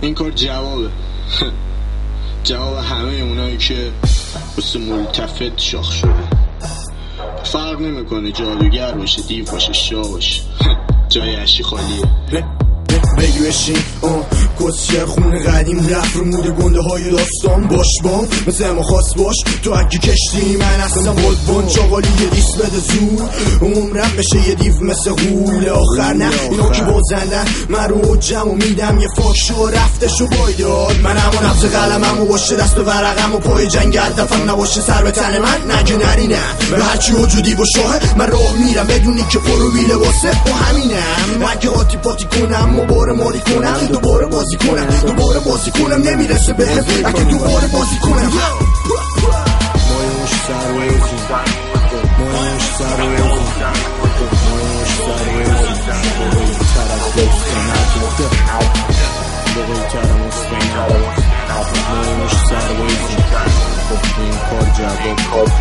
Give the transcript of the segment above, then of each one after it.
این کار جوابه جواب همه اونایی که واسه ملتفت شاخ شده. فرق نمیکنه جادوگر باشه، دیو باشه، شاه باشه جای عشی خالیه. بگی بشین کسیر خونه قدیم رفت رو موده گنده های داستان باش بام مثل ما خواست باش تو اگه کشتی من هستم بادبان چاقالی یه دیست بده زور عمرم بشه یه دیو مثل غول آخر نه اینا که بازندن من رو جمع و میدم یه فاکشو رفتشو بایداد من همون نفس قلمم و باشه دست به ورقم و پای جنگ هدفم نباشه سر به تن من نگه نرینم به هرچی وجودی با شاهه من راه میرم بدونی که پرو بیله واسه و همینم اگه آتی پاتی کنم دوباره مالی کنم دوباره بازی کنم نمیرسه بهم اگه دوباره بازی کنم مایوش سرویزی مایوش سرویزی مایوش سرویزی بغی طرف دستنت بغی طرف مستنت مایوش سرویزی این کار جواب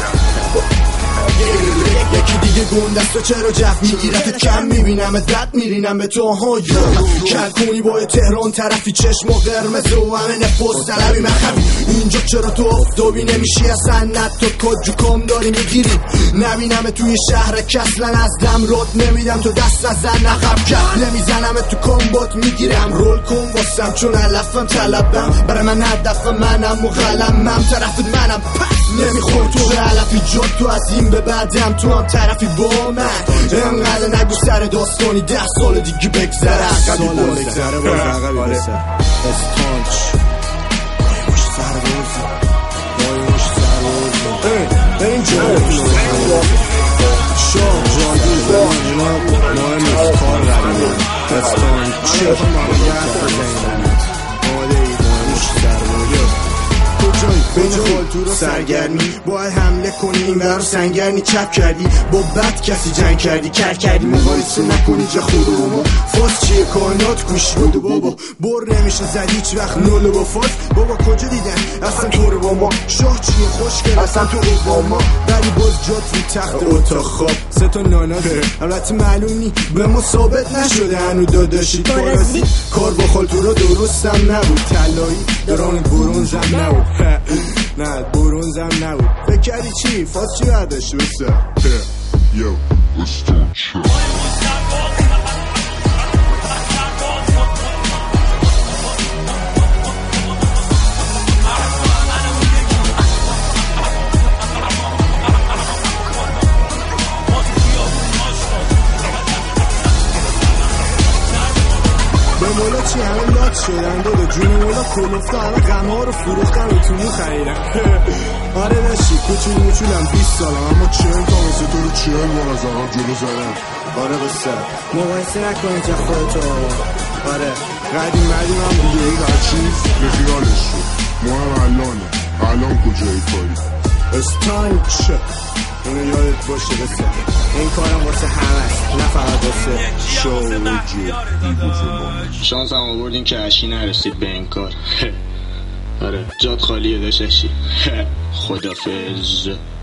یکی دیگه گندست و چرا جف میگیرت کم میبینم دد میرینم به تو ها کل کنی با تهران طرفی چشم و قرمز و همه نفس طلبی مخبی اینجا چرا تو افتابی نمیشی اصلا نت تو کجو کام داری میگیری نبینم توی شهر کسلن از دم رد نمیدم تو دست از زن نقب کرد نمیزنم تو کامبات میگیرم رول کن واسم چون علفم طلبم برای من هدفم منم و قلمم طرفت منم نمیخور تو به علفی جد تو از این به بعدم تو هم طرفی با من انقدر نگو سر داستانی 10 سال دیگه بگذره عقبی بگذره باز عقبی بسه استانچ مایوش سر بازی مایوش سر بازی این جایی شاه جادو زمان اینا مهم کار قراره استانچ بین خالتو رو سرگرمی باید حمله کنی این برو سنگرنی چپ کردی با بد کسی جنگ کردی کر کردی مقایسه نکنی جا خودمو فاس چیه کائنات گوش بده بابا بر نمیشه زد هیچ وقت نولو با فاس بابا کجا دیدن اصلا تو رو با ما شاه چیه خوشگل اصلا تو با ما ولی باز جات رو تخت اتاق خواب 3 تا نانازه البته معلومی به ما ثابت نشده هنو داداشی پارازی کار با خالتو رو درستم نبود طلایی دران برونزم نبود نه برونزم نبود فکر کردی چی؟ فاس چی برداشت بسه یو مولا چی همه لات شدن داده جون مولا کلفته همه غمه رو فروختن و تونو خریدن آره داشتی کوچول موچولم 20 سالم اما 40 تا مثل تو رو 40 بار از عقب جلو زدم آره بسه مقایسه نکنید جا خودتو آره قدیم مدیم هم دیگه ای هرچیز رفیالش شد ما هم الان کجایی کاری استانچ اینو یادت باشه بسه این کارم واسه همه است نه فقط واسه شو جدی شانس هم آوردین که عشی نرسید به این کار آره جات خالیه داشت عشی خدافظ